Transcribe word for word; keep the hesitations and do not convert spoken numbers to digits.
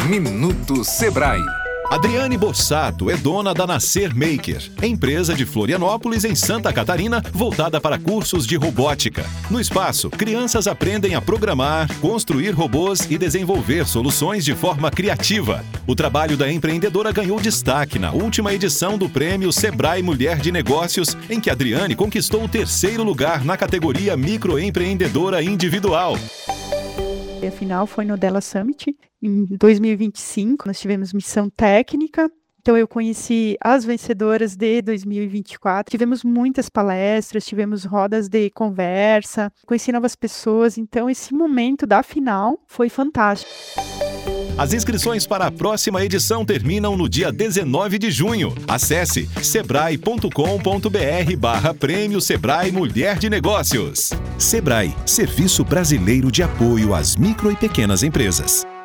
Minuto Sebrae. Adriane Borsato é dona da Nascer Maker, empresa de Florianópolis, em Santa Catarina, voltada para cursos de robótica. No espaço, crianças aprendem a programar, construir robôs e desenvolver soluções de forma criativa. O trabalho da empreendedora ganhou destaque na última edição do Prêmio Sebrae Mulher de Negócios, em que Adriane conquistou o terceiro lugar na categoria Microempreendedora Individual. A final foi no Della Summit, em dois mil e vinte e cinco, nós tivemos missão técnica, então eu conheci as vencedoras de dois mil e vinte e quatro, tivemos muitas palestras, tivemos rodas de conversa, conheci novas pessoas, então esse momento da final foi fantástico. As inscrições para a próxima edição terminam no dia dezenove de junho. Acesse sebrae ponto com ponto br barra Prêmio Sebrae Mulher de Negócios. Sebrae, Serviço Brasileiro de Apoio às Micro e Pequenas Empresas.